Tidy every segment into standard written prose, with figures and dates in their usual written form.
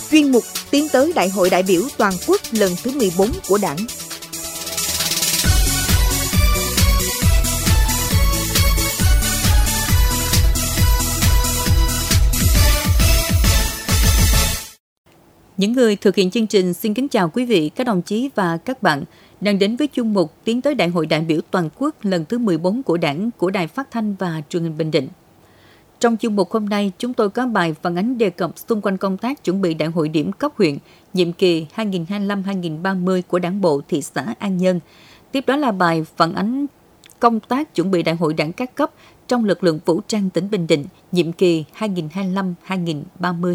chuyên mục tiến tới Đại hội đại biểu toàn quốc lần thứ 14 của Đảng. Những người thực hiện chương trình xin kính chào quý vị, các đồng chí và các bạn đang đến với chuyên mục tiến tới Đại hội đại biểu toàn quốc lần thứ 14 của Đảng của Đài Phát thanh và Truyền hình Bình Định. Trong chuyên mục hôm nay, chúng tôi có bài phản ánh đề cập xung quanh công tác chuẩn bị Đại hội điểm cấp huyện nhiệm kỳ 2025-2030 của Đảng bộ thị xã An Nhơn. Tiếp đó là bài phản ánh công tác chuẩn bị Đại hội Đảng các cấp trong lực lượng vũ trang tỉnh Bình Định nhiệm kỳ 2025-2030.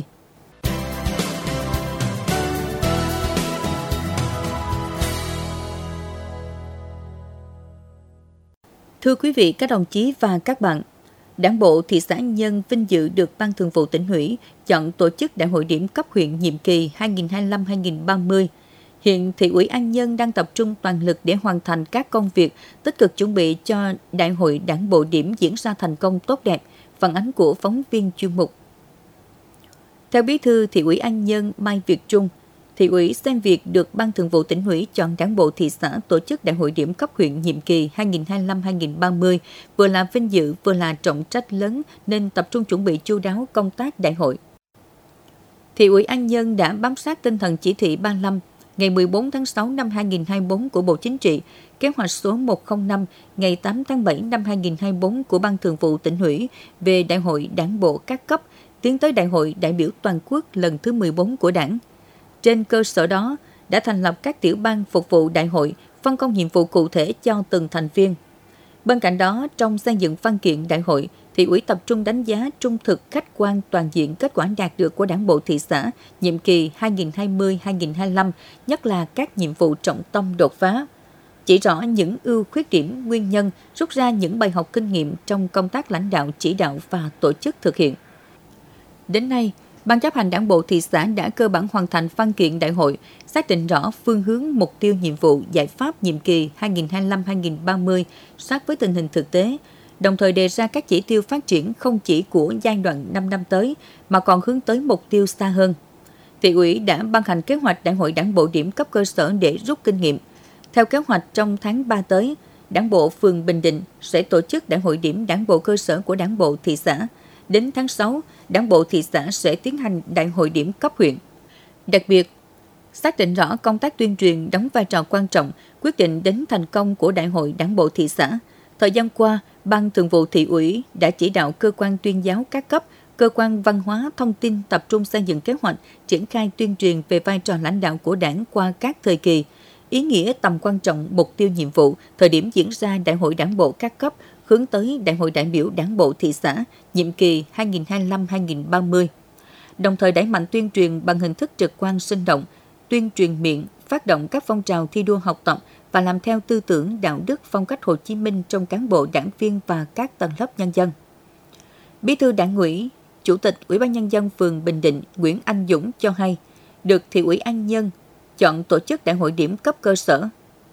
Thưa quý vị, các đồng chí và các bạn, Đảng bộ thị xã An Nhơn vinh dự được Ban Thường vụ Tỉnh ủy chọn tổ chức Đại hội điểm cấp huyện nhiệm kỳ 2025-2030. Hiện thị ủy An Nhơn đang tập trung toàn lực để hoàn thành các công việc, tích cực chuẩn bị cho Đại hội Đảng bộ điểm diễn ra thành công tốt đẹp. Phản ánh của phóng viên chuyên mục. Theo Bí thư thị ủy An Nhơn Mai Việt Trung, thị ủy xem việc được Ban Thường vụ Tỉnh ủy chọn Đảng bộ thị xã tổ chức Đại hội điểm cấp huyện nhiệm kỳ 2025-2030 vừa là vinh dự vừa là trọng trách lớn nên tập trung chuẩn bị chu đáo công tác đại hội. Thị ủy An Nhơn đã bám sát tinh thần chỉ thị 35 ngày 14 tháng 6 năm 2024 của Bộ Chính trị, kế hoạch số 105 ngày 8 tháng 7 năm 2024 của Ban Thường vụ Tỉnh ủy về Đại hội Đảng bộ các cấp tiến tới Đại hội đại biểu toàn quốc lần thứ 14 của Đảng. Trên cơ sở đó, đã thành lập các tiểu ban phục vụ đại hội, phân công nhiệm vụ cụ thể cho từng thành viên. Bên cạnh đó, trong xây dựng văn kiện đại hội, thị ủy tập trung đánh giá trung thực, khách quan, toàn diện kết quả đạt được của Đảng bộ thị xã nhiệm kỳ 2020-2025, nhất là các nhiệm vụ trọng tâm đột phá. Chỉ rõ những ưu khuyết điểm, nguyên nhân, rút ra những bài học kinh nghiệm trong công tác lãnh đạo, chỉ đạo và tổ chức thực hiện. Đến nay, Ban chấp hành Đảng bộ thị xã đã cơ bản hoàn thành văn kiện đại hội, xác định rõ phương hướng, mục tiêu, nhiệm vụ, giải pháp nhiệm kỳ 2025-2030 sát với tình hình thực tế, đồng thời đề ra các chỉ tiêu phát triển không chỉ của giai đoạn 5 năm tới mà còn hướng tới mục tiêu xa hơn. Thị ủy đã ban hành kế hoạch Đại hội Đảng bộ điểm cấp cơ sở để rút kinh nghiệm. Theo kế hoạch, trong tháng 3 tới, Đảng bộ phường Bình Định sẽ tổ chức Đại hội điểm Đảng bộ cơ sở của Đảng bộ thị xã. Đến tháng 6, Đảng bộ thị xã sẽ tiến hành Đại hội điểm cấp huyện. Đặc biệt, xác định rõ công tác tuyên truyền đóng vai trò quan trọng, quyết định đến thành công của Đại hội Đảng bộ thị xã. Thời gian qua, Ban Thường vụ thị ủy đã chỉ đạo cơ quan tuyên giáo các cấp, cơ quan văn hóa thông tin tập trung xây dựng kế hoạch, triển khai tuyên truyền về vai trò lãnh đạo của Đảng qua các thời kỳ, ý nghĩa tầm quan trọng, mục tiêu nhiệm vụ, thời điểm diễn ra Đại hội Đảng bộ các cấp, hướng tới Đại hội đại biểu Đảng bộ thị xã nhiệm kỳ 2025-2030. Đồng thời đẩy mạnh tuyên truyền bằng hình thức trực quan sinh động, tuyên truyền miệng, phát động các phong trào thi đua học tập và làm theo tư tưởng đạo đức phong cách Hồ Chí Minh trong cán bộ, đảng viên và các tầng lớp nhân dân. Bí thư Đảng ủy, Chủ tịch Ủy ban Nhân dân phường Bình Định Nguyễn Anh Dũng cho hay, được thị ủy An Nhơn chọn tổ chức Đại hội điểm cấp cơ sở.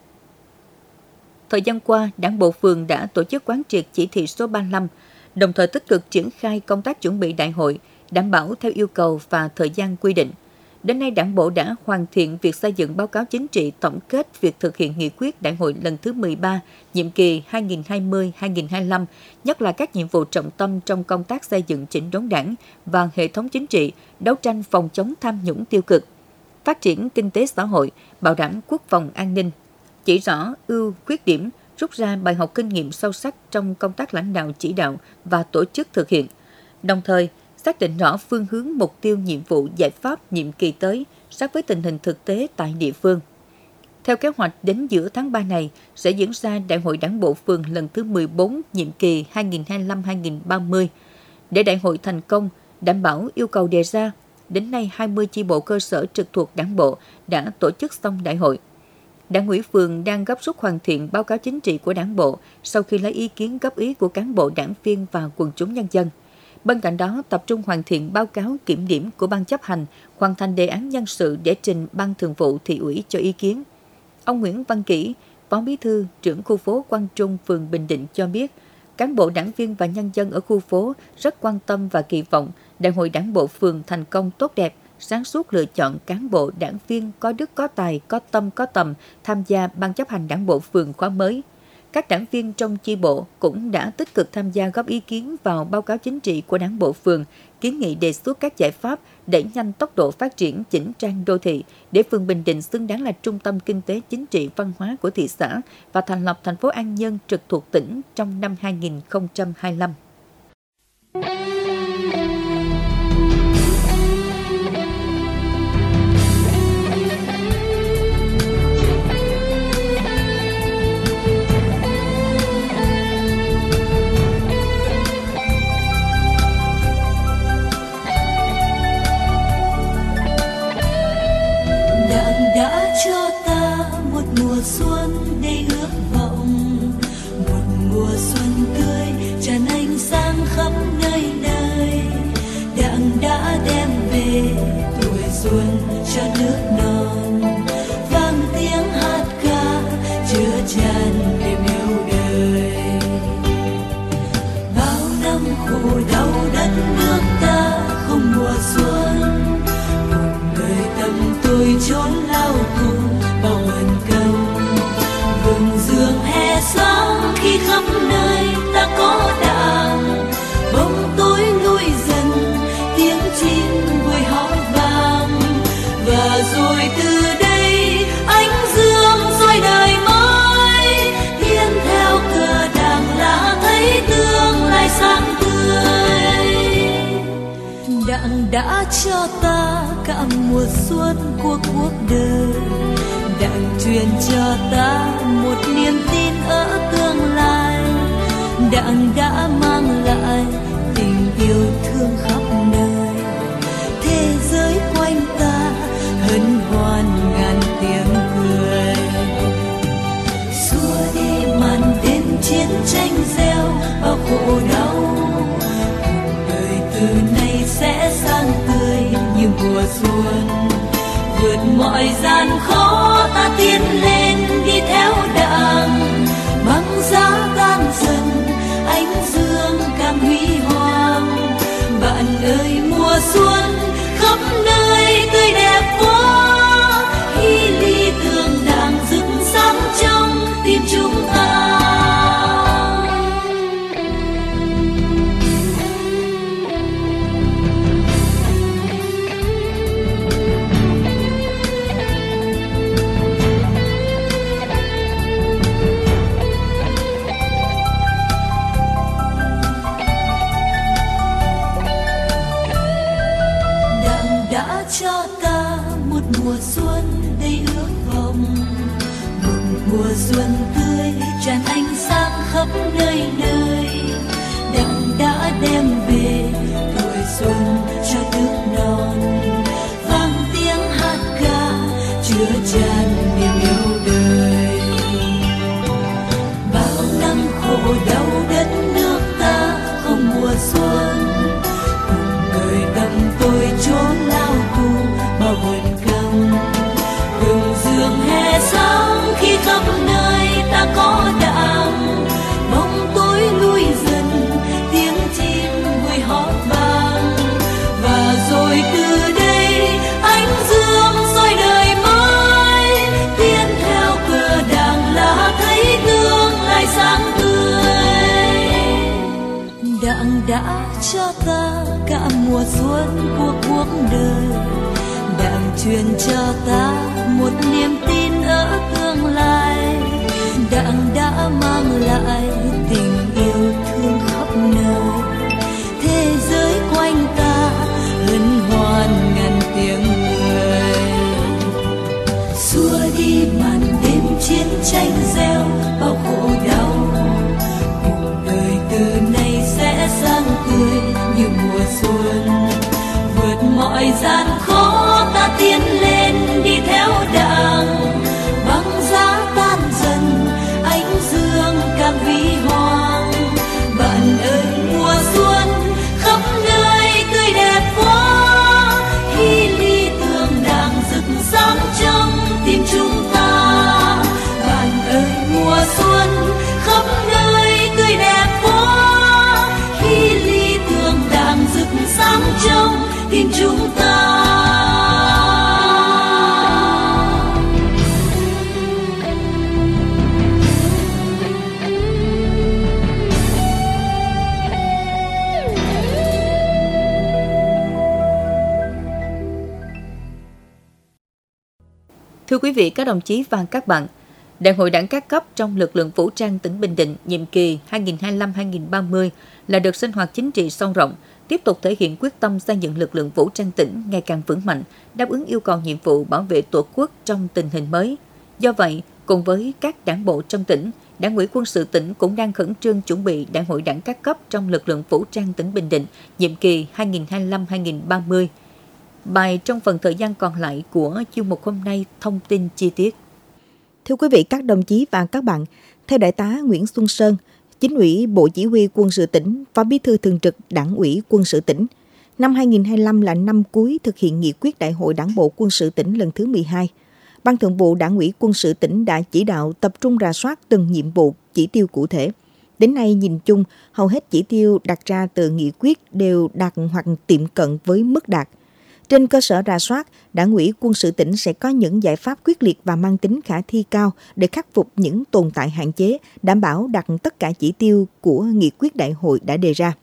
Thời gian qua, Đảng bộ phường đã tổ chức quán triệt chỉ thị số 35, đồng thời tích cực triển khai công tác chuẩn bị đại hội, đảm bảo theo yêu cầu và thời gian quy định. Đến nay, Đảng bộ đã hoàn thiện việc xây dựng báo cáo chính trị tổng kết việc thực hiện nghị quyết đại hội lần thứ 13, nhiệm kỳ 2020-2025, nhất là các nhiệm vụ trọng tâm trong công tác xây dựng chỉnh đốn Đảng và hệ thống chính trị, đấu tranh phòng chống tham nhũng tiêu cực, phát triển kinh tế xã hội, bảo đảm quốc phòng an ninh. Chỉ rõ ưu khuyết điểm, rút ra bài học kinh nghiệm sâu sắc trong công tác lãnh đạo chỉ đạo và tổ chức thực hiện, đồng thời xác định rõ phương hướng, mục tiêu, nhiệm vụ, giải pháp nhiệm kỳ tới sát với tình hình thực tế tại địa phương. Theo kế hoạch, đến giữa tháng 3 này sẽ diễn ra Đại hội Đảng bộ phường lần thứ 14 nhiệm kỳ 2025-2030. Để đại hội thành công, đảm bảo yêu cầu đề ra, đến nay 20 chi bộ cơ sở trực thuộc Đảng bộ đã tổ chức xong đại hội. Đảng ủy phường đang gấp rút hoàn thiện báo cáo chính trị của Đảng bộ sau khi lấy ý kiến góp ý của cán bộ, đảng viên và quần chúng nhân dân. Bên cạnh đó, tập trung hoàn thiện báo cáo kiểm điểm của Ban chấp hành, hoàn thành đề án nhân sự để trình Ban Thường vụ thị ủy cho ý kiến. Ông Nguyễn Văn Kỷ, Phó Bí thư, trưởng khu phố Quang Trung, phường Bình Định cho biết, cán bộ, đảng viên và nhân dân ở khu phố rất quan tâm và kỳ vọng Đại hội Đảng bộ phường thành công tốt đẹp, sáng suốt lựa chọn cán bộ đảng viên có đức có tài, có tâm có tầm tham gia Ban chấp hành Đảng bộ phường khóa mới. Các đảng viên trong chi bộ cũng đã tích cực tham gia góp ý kiến vào báo cáo chính trị của Đảng bộ phường, kiến nghị đề xuất các giải pháp đẩy nhanh tốc độ phát triển chỉnh trang đô thị để phường Bình Định xứng đáng là trung tâm kinh tế, chính trị, văn hóa của thị xã và thành lập thành phố An Nhơn trực thuộc tỉnh trong năm 2025. Đã cho ta một mùa xuân đầy ước vọng, một mùa xuân tươi tràn ánh sáng khắp nơi nơi. Đảng đã đem về tuổi xuân cho nước non, vang tiếng hát ca chứa chan niềm yêu đời. Bao năm khổ đau đất nước ta không mùa xuân, tôi trốn lao tù bao hận công. Vườn dương hè sáng khi khắp nơi ta có đảng, bóng tối lui dần tiếng chim vui hót vang. Và rồi từ đây ánh dương soi đời mới, hiên theo cờ đảng là thấy tương lai sáng tươi. Đảng đã cho ta cả mùa xuân của cuộc đời, Đảng truyền cho ta một niềm tin ở tương lai. Đảng đã mang lại tình yêu thương khắp nơi, thế giới quanh ta hân hoan ngàn tiếng cười. Xua đi màn đêm chiến tranh gieo bao khổ đau, đời từ nay sẽ sang tươi như mùa xuân. Vượt mọi gian khó ta tiến lên đi theo đảng, băng giá tan dần ánh dương càng huy hoàng. Bạn ơi mùa xuân khắp nơi tươi đẹp quá, khi lý tưởng đảng rực sáng trong tim chúng ta. Cho ta một mùa xuân đầy ước vọng, một mùa xuân tươi tràn ánh sáng khắp nơi nơi. Đảng đã đem về tuổi xuân cho nước non, vang tiếng hát ca chứa chan niềm yêu đời. Bao năm khổ đau đất nước ta không mùa xuân, người tâm tôi trốn lao tù bao hận công. Vườn dương hè sáng khi khắp nơi ta có đảng, bóng tối lui dần tiếng chim vui hót vang. Và rồi từ đây ánh dương soi đời mới, tiến theo cờ đảng là thấy tương lai sáng tươi. Đảng đã cho ta cả mùa xuân của cuộc đời, Đảng truyền cho ta một niềm tin ở tương lai. Đảng đã mang lại tình yêu thương khắp nơi, thế giới quanh ta hân hoan ngàn tiếng cười. Xua đi màn đêm chiến tranh gieo bao khổ đau, cuộc đời từ nay sẽ sang tươi như mùa xuân. Vượt mọi gian khó ta tiến lên đi theo đảng, băng Thưa quý vị, các đồng chí và các bạn, Đại hội Đảng các cấp trong lực lượng vũ trang tỉnh Bình Định nhiệm kỳ 2025-2030 là đợt sinh hoạt chính trị sâu rộng, tiếp tục thể hiện quyết tâm xây dựng lực lượng vũ trang tỉnh ngày càng vững mạnh, đáp ứng yêu cầu nhiệm vụ bảo vệ Tổ quốc trong tình hình mới. Do vậy, cùng với các đảng bộ trong tỉnh, Đảng ủy quân sự tỉnh cũng đang khẩn trương chuẩn bị Đại hội Đảng các cấp trong lực lượng vũ trang tỉnh Bình Định nhiệm kỳ 2025-2030. Bài trong phần thời gian còn lại của chuyên mục hôm nay thông tin chi tiết. Thưa quý vị, các đồng chí và các bạn, theo Đại tá Nguyễn Xuân Sơn, Chính ủy Bộ Chỉ huy Quân sự tỉnh, Phó Bí thư Thường trực Đảng ủy Quân sự tỉnh, năm 2025 là năm cuối thực hiện nghị quyết Đại hội Đảng bộ Quân sự tỉnh lần thứ 12. Ban Thường vụ Đảng ủy Quân sự tỉnh đã chỉ đạo tập trung rà soát từng nhiệm vụ, chỉ tiêu cụ thể. Đến nay nhìn chung, hầu hết chỉ tiêu đặt ra từ nghị quyết đều đạt hoặc tiệm cận với mức đạt. Trên cơ sở rà soát, Đảng ủy Quân sự tỉnh sẽ có những giải pháp quyết liệt và mang tính khả thi cao để khắc phục những tồn tại hạn chế, đảm bảo đạt tất cả chỉ tiêu của nghị quyết đại hội đã đề ra.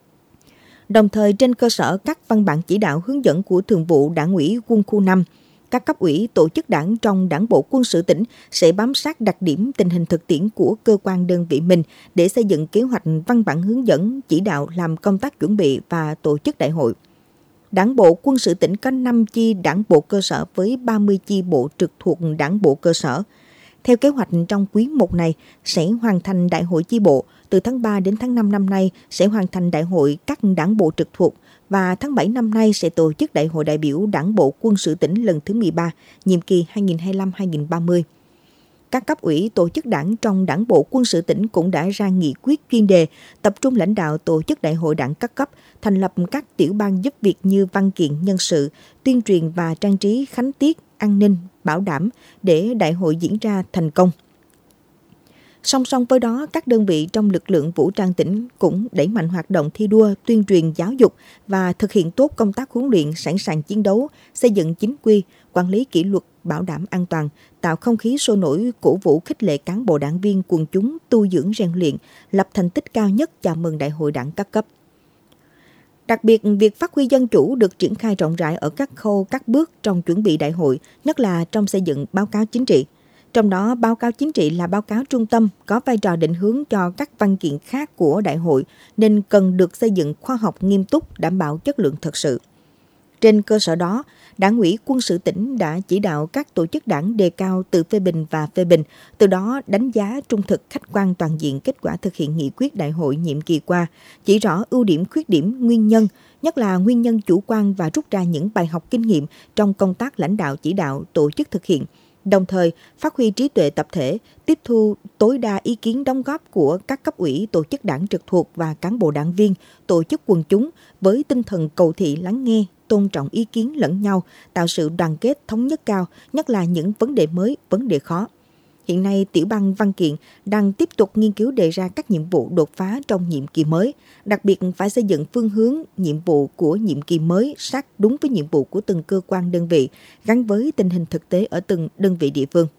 Đồng thời, trên cơ sở các văn bản chỉ đạo hướng dẫn của Thường vụ Đảng ủy Quân khu 5, các cấp ủy tổ chức đảng trong Đảng bộ Quân sự tỉnh sẽ bám sát đặc điểm tình hình thực tiễn của cơ quan đơn vị mình để xây dựng kế hoạch văn bản hướng dẫn chỉ đạo làm công tác chuẩn bị và tổ chức đại hội. Đảng bộ Quân sự tỉnh có 5 chi đảng bộ cơ sở với 30 chi bộ trực thuộc đảng bộ cơ sở. Theo kế hoạch trong quý 1 này sẽ hoàn thành đại hội chi bộ, từ tháng 3 đến tháng 5 năm nay sẽ hoàn thành đại hội các đảng bộ trực thuộc và tháng 7 năm nay sẽ tổ chức đại hội đại biểu Đảng bộ Quân sự tỉnh lần thứ 13, nhiệm kỳ 2025-2030. Các cấp ủy tổ chức đảng trong Đảng bộ Quân sự tỉnh cũng đã ra nghị quyết chuyên đề tập trung lãnh đạo tổ chức đại hội đảng các cấp, thành lập các tiểu ban giúp việc như văn kiện nhân sự, tuyên truyền và trang trí khánh tiết, an ninh, bảo đảm để đại hội diễn ra thành công. Song song với đó, các đơn vị trong lực lượng vũ trang tỉnh cũng đẩy mạnh hoạt động thi đua, tuyên truyền giáo dục và thực hiện tốt công tác huấn luyện sẵn sàng chiến đấu, xây dựng chính quy, quản lý kỷ luật, bảo đảm an toàn, tạo không khí sôi nổi, cổ vũ khích lệ cán bộ đảng viên quần chúng tu dưỡng rèn luyện, lập thành tích cao nhất chào mừng đại hội đảng các cấp. Đặc biệt, việc phát huy dân chủ được triển khai rộng rãi ở các khâu, các bước trong chuẩn bị đại hội, nhất là trong xây dựng báo cáo chính trị. Trong đó, báo cáo chính trị là báo cáo trung tâm, có vai trò định hướng cho các văn kiện khác của đại hội, nên cần được xây dựng khoa học nghiêm túc, đảm bảo chất lượng thật sự. Trên cơ sở đó, Đảng ủy Quân sự tỉnh đã chỉ đạo các tổ chức đảng đề cao tự phê bình và phê bình, từ đó đánh giá trung thực khách quan toàn diện kết quả thực hiện nghị quyết đại hội nhiệm kỳ qua, chỉ rõ ưu điểm, khuyết điểm, nguyên nhân, nhất là nguyên nhân chủ quan và rút ra những bài học kinh nghiệm trong công tác lãnh đạo chỉ đạo tổ chức thực hiện. Đồng thời, phát huy trí tuệ tập thể, tiếp thu tối đa ý kiến đóng góp của các cấp ủy tổ chức đảng trực thuộc và cán bộ đảng viên, tổ chức quần chúng với tinh thần cầu thị lắng nghe, tôn trọng ý kiến lẫn nhau, tạo sự đoàn kết thống nhất cao, nhất là những vấn đề mới, vấn đề khó. Hiện nay, tiểu ban văn kiện đang tiếp tục nghiên cứu đề ra các nhiệm vụ đột phá trong nhiệm kỳ mới, đặc biệt phải xây dựng phương hướng nhiệm vụ của nhiệm kỳ mới sát đúng với nhiệm vụ của từng cơ quan đơn vị, gắn với tình hình thực tế ở từng đơn vị địa phương.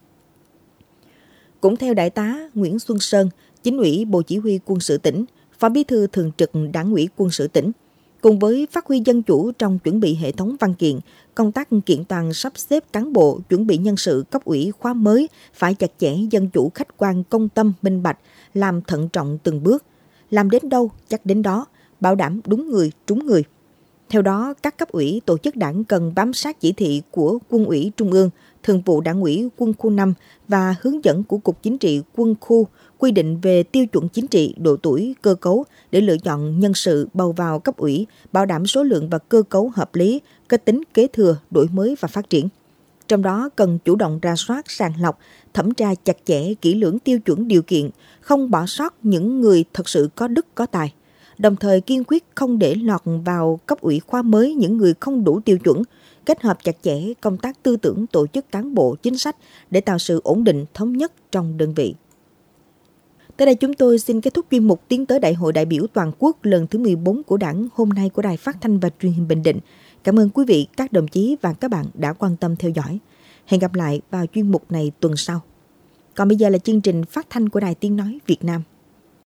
Cũng theo Đại tá Nguyễn Xuân Sơn, Chính ủy Bộ Chỉ huy Quân sự tỉnh, Phó Bí thư Thường trực Đảng ủy Quân sự tỉnh, cùng với phát huy dân chủ trong chuẩn bị hệ thống văn kiện, công tác kiện toàn sắp xếp cán bộ, chuẩn bị nhân sự cấp ủy khóa mới phải chặt chẽ, dân chủ, khách quan, công tâm, minh bạch, làm thận trọng từng bước, làm đến đâu chắc đến đó, bảo đảm đúng người, trúng người. Theo đó, các cấp ủy tổ chức đảng cần bám sát chỉ thị của Quân ủy Trung ương, Thường vụ Đảng ủy Quân khu 5 và hướng dẫn của Cục Chính trị Quân khu quy định về tiêu chuẩn chính trị, độ tuổi, cơ cấu để lựa chọn nhân sự bầu vào cấp ủy, bảo đảm số lượng và cơ cấu hợp lý, có tính kế thừa, đổi mới và phát triển. Trong đó cần chủ động rà soát, sàng lọc, thẩm tra chặt chẽ, kỹ lưỡng tiêu chuẩn điều kiện, không bỏ sót những người thật sự có đức có tài. Đồng thời kiên quyết không để lọt vào cấp ủy khóa mới những người không đủ tiêu chuẩn, kết hợp chặt chẽ công tác tư tưởng tổ chức cán bộ chính sách để tạo sự ổn định thống nhất trong đơn vị. Tới đây chúng tôi xin kết thúc chuyên mục tiến tới Đại hội đại biểu toàn quốc lần thứ 14 của Đảng hôm nay của Đài Phát thanh và Truyền hình Bình Định. Cảm ơn quý vị, các đồng chí và các bạn đã quan tâm theo dõi. Hẹn gặp lại vào chuyên mục này tuần sau. Còn bây giờ là chương trình phát thanh của Đài Tiếng Nói Việt Nam.